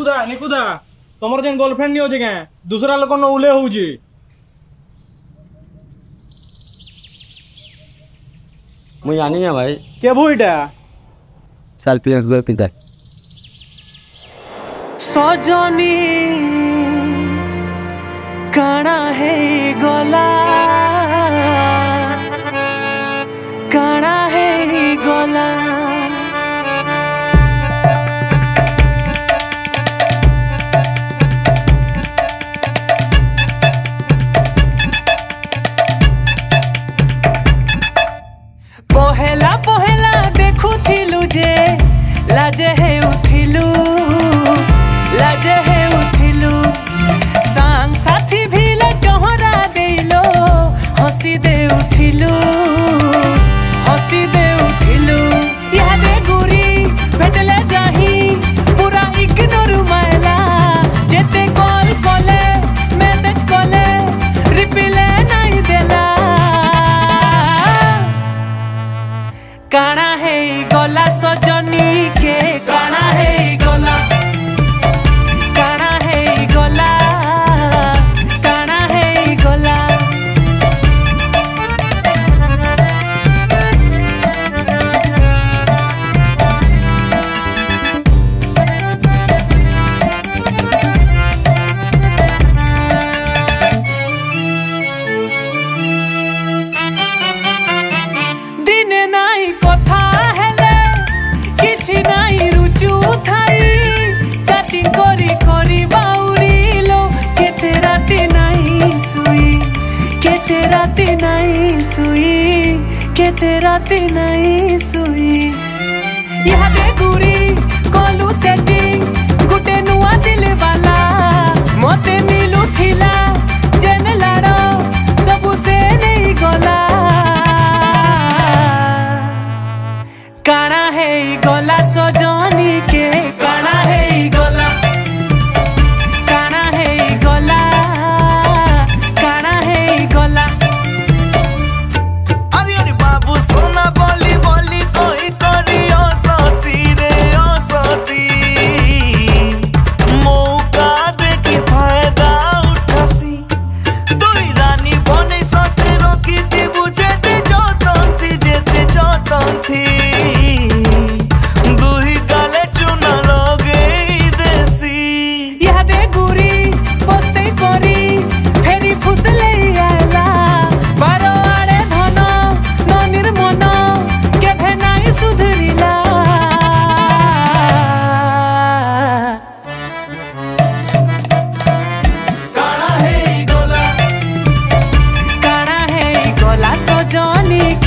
निकुदा तुमर जेन गर्लफ्रेंड नहीं होजे के दूसरा लोग न उले होउजी। मुझे जानी है भाई के भूइटा सेल्फी ले पिता सजनी काना है गला काना है गला पहला पहला देखु थिलु जे लाजे है उठिलु लाजे है उठिलु सांग साथी भिले चोहरा देलो हसी दे उठिलु यादे गुरी भेटले जाही पूरा इग्नोर मायला जेते कॉल कले मैसेज कले रिप्लाई नहीं देला काना है गला सजनी के काना है गला काना है गला काना है गला दिने नाई कथा हेले किछि नाई रुचु थाई चैटिंग करी करी बाउरीलो केते राती नाई सुई केते राती नाई सुई केते राती नाई सुई यादे गुरी कोलू सेटिंग गुटे नुआ दिल वाला मते मिलु थिला जेन लाडो सबु से नहीं गला काना है गला सजनी के काना है गला काना है गला काना है गला अरे अरे बाबू सोना बोली बोली कोई करियो सती रे ओ सती मौका देखी फायदा उठासी दुई रानी बने सते रोकी थी बुझेते जोतन थी दुई गाले चुना लोगे देसी यादे गुरी पोस्ते करी फेरी फुसले आला बारो आड़े धन न निर्मन केभे नाई सुधरिला काना है गला काना है गला सजनी